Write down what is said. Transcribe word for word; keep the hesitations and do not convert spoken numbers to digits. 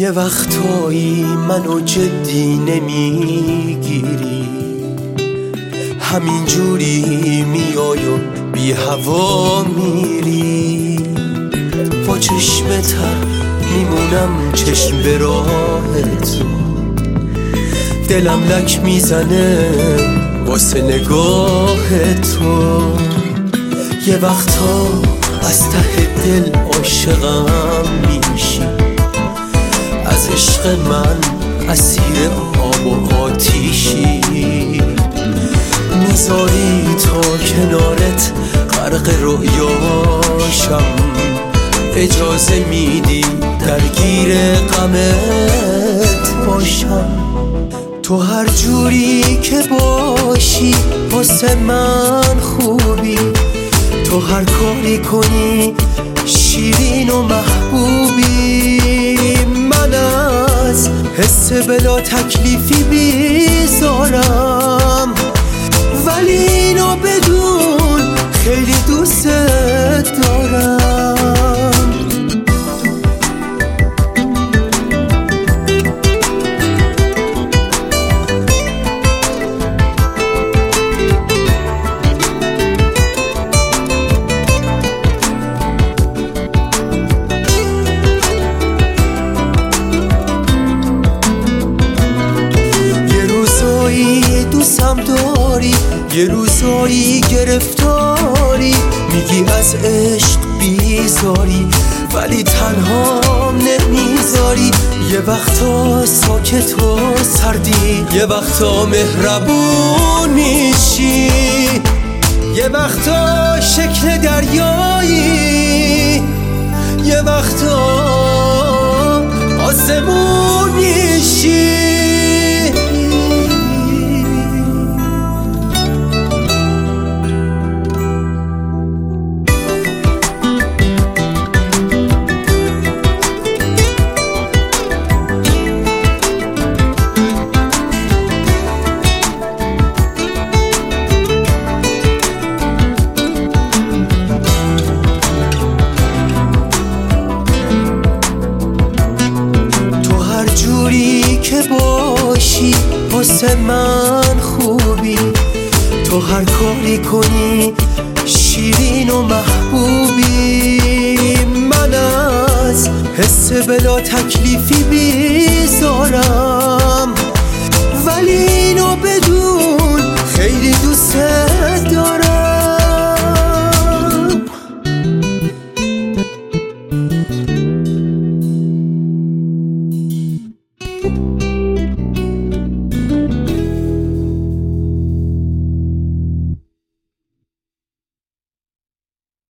یه وقتایی منو جدی نمیگیری، همین جوری میای و بی هوا میری. با چشم تر میمونم چشم به راه تو، دلم لک میزنه واسه نگاه تو. یه وقتا از ته دل عاشقم میشی، از عشق من اسیر آب و آتیشی. میذاری تا کنارت غرق رویاشم، اجازه میدی درگیر غمت باشم. تو هر جوری که باشی واسه من خوبی، تو هر کاری کنی شیرین و محبوبی. من از حس بلا تکلیفی بیزارم، ولی اینو بدون خیلی دوست دارم. دوستم داری، یه روزایی گرفتاری، میگی از عشق بیزاری ولی تنهام نمیذاری. یه وقتا ساکت و سردی، یه وقتا مهربون میشی، یه وقتا شکل دریایی، یه وقتا آسمون میشی. که باشی واسه من خوبی، تو هر کاری کنی شیرین و محبوبی. من از حس بلا تکلیفی بیزارم، ولی اینو بدون